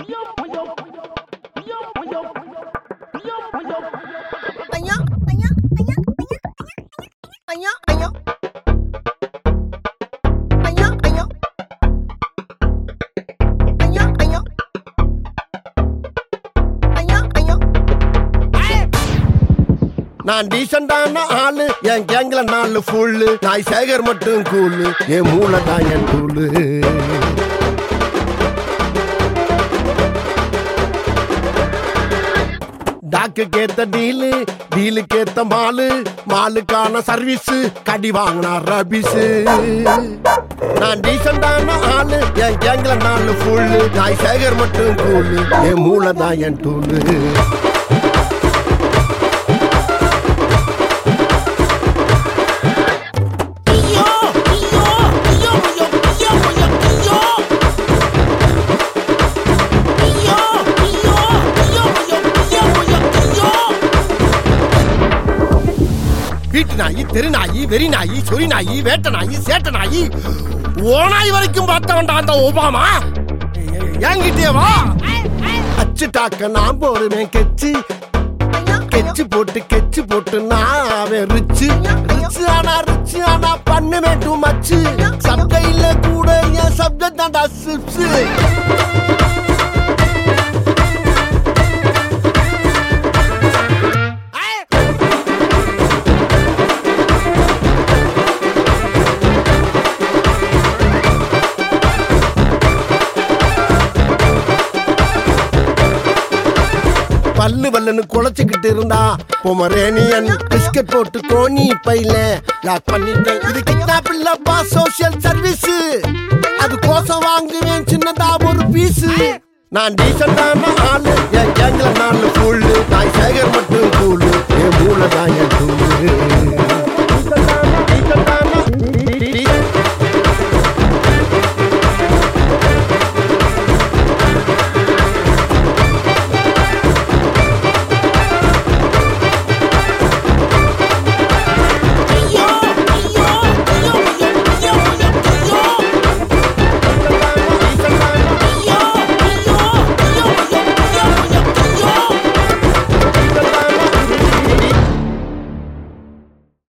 நான் டீசெண்டான ஆளு, என் கேங்ல 4 ஃபுல்லு. நாய் சேகர் மட்டும் கூலு, என் மூளை தான் என் டூலு. டாக்கு கேத்த டீலு, டீலு கேத்த மாலு, மாலுக்கான சர்வீஸ், கடி வாங்கினா ரபிஸு. நான் டீசெண்டான ஆளு, என் கேங்ல 4 ஃபுல்லு. நாய் சேகர் மட்டும் கூலு, என் மூளை தான் என் டூலு. வீட்டு நாயி, தெரு நாயி, வெறி நாயி, சொறி நாயி, வேட்ட நாயி, சேட்ட நாயி, ஓனாய் வரைக்கும் பார்த்தவன்டா அந்த ஒபாமா. என்கிட்டே வா. அச்சு டாக்க நான் போடுவேன் கெச்சு, கெச்சு போட்டு நான் ரிச்சு. ரிச்சு ஆனா பண்ணுவேன் டூ மச்சு. சப்கையில கூட என் சப்ஜெக்ட் தான்டா சிப்ஸு. பல்லு வல்லன்னு குழைச்சுக்கிட்டு இருந்தா பொமரேனியன் பிஸ்கட் போட்டு கோணி பையில லாக் பண்ணிட்டேன். இது கிட்னாப் இல்லப்பா, சோசியல் சர்வீஸ். அது கோசம் வாங்குவேன் சின்னதா ஒரு பீஸு. நான் டீசெண்டான ஆளு, என் கேங்ல 4 ஃபுல்லு. நாய் சேகர் மட்டும் கூலு, என் மூளை தான் என் டூலு.